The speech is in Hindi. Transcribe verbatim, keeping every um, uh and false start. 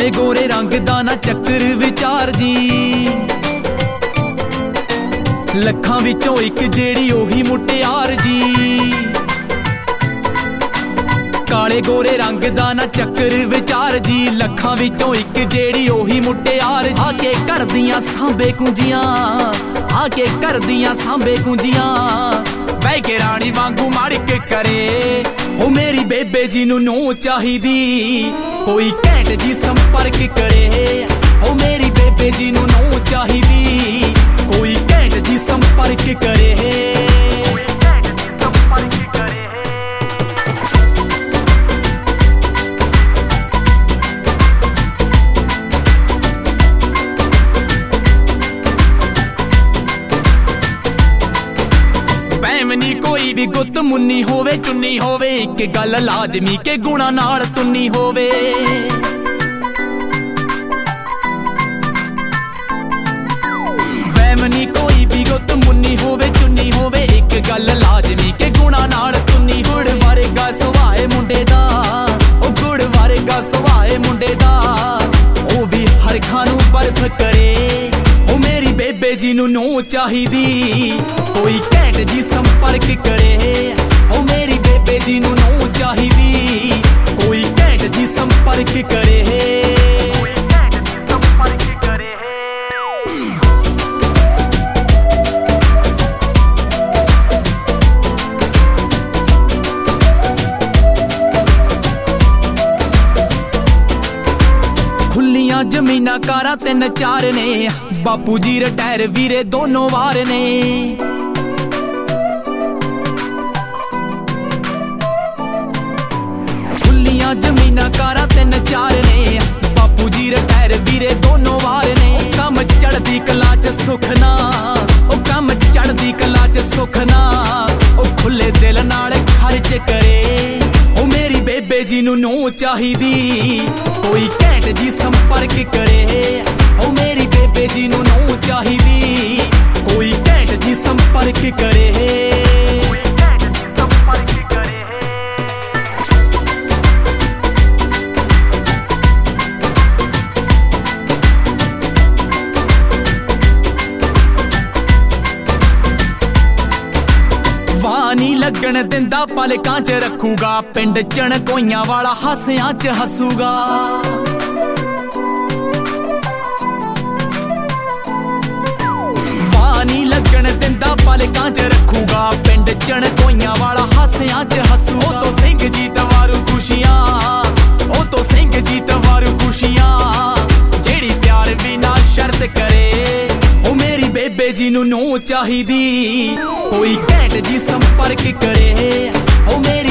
काले गोरे रंग दा ना चक्कर विचार जी, लखां विचों इक जेड़ी ओही मुटियार जी। काले गोरे रंग दा ना चक्कर विचार जी, लखां विचों इक जेड़ी ओही मुटियार। आके करदियां सांबे कुंजियां, आके करदियां सांबे कुंजियां, बह के रानी वांगू माड़क करे। ओ मेरी बेबे जी नू नो चाहिदी, कोई घैंट जी संपर्क करे। ओ मेरी बेबे जी नू नो चाहिदी, कोई घैंट जी संपर्क करे। पैमनी कोई भी गुत मुन्नी होवे, चुन्नी होवे, एक गल लाजमी के गुणा नाल तुन्नी होवे। पैमनी कोई भी गुत मुन्नी होवे, चुन्नी होवे, एक गल लाजमी के गुणा नाल तुन्नी। गुड़ वर्गा सुभाए मुंडे दा, ओ गुड़ वर्गा सुभाए मुंडे दा, ओ भी हर खानू बर्फ करे। ओ मेरी बेबे जी नू नो चाहिदी, कोई घैंट जी संपर्क करे। ओ मेरी बेबे जी नू नो चाहिदी, कोई घैंट जी संपर्क करे। खुलियां जमीना कारां तिन चार ने, बापू जी रिटायर वीरे दोनों वार ने। खुलियां जमीना कारां तिन चार ने, बापू जी रिटायर वीरे दोनों वार ने। कम चढ़दी कला च सुखना, ओ कम चढ़दी कला च सुखना, ओ खुले दिल नाल खर्च करे। ओ मेरी बेबे जी नू नो चाहिदी, कोई घैंट जी संपर्क करे। ओ मेरी बेबे जी नू नो चाहिदी, कोई घैंट जी संपर्क करे। वानी लगन दिंदा पलकां च रखूगा, पिंड चणकोइयां वाला हासियां च हसूगा। वानी लगन दिंदा पलकां च रखूगा, पिंड चणकोइयां वाला हासियां च हसू। ओ तो सिंह जी तवारू खुशियां, ओ तो सिंह जी तवारू खुशियां, जेड़ी प्यार बिना शर्त करे। ओ मेरी बेबे जी नू नो चाहिदी, कोई घैंट जी संपर्क करे। ओ मेरी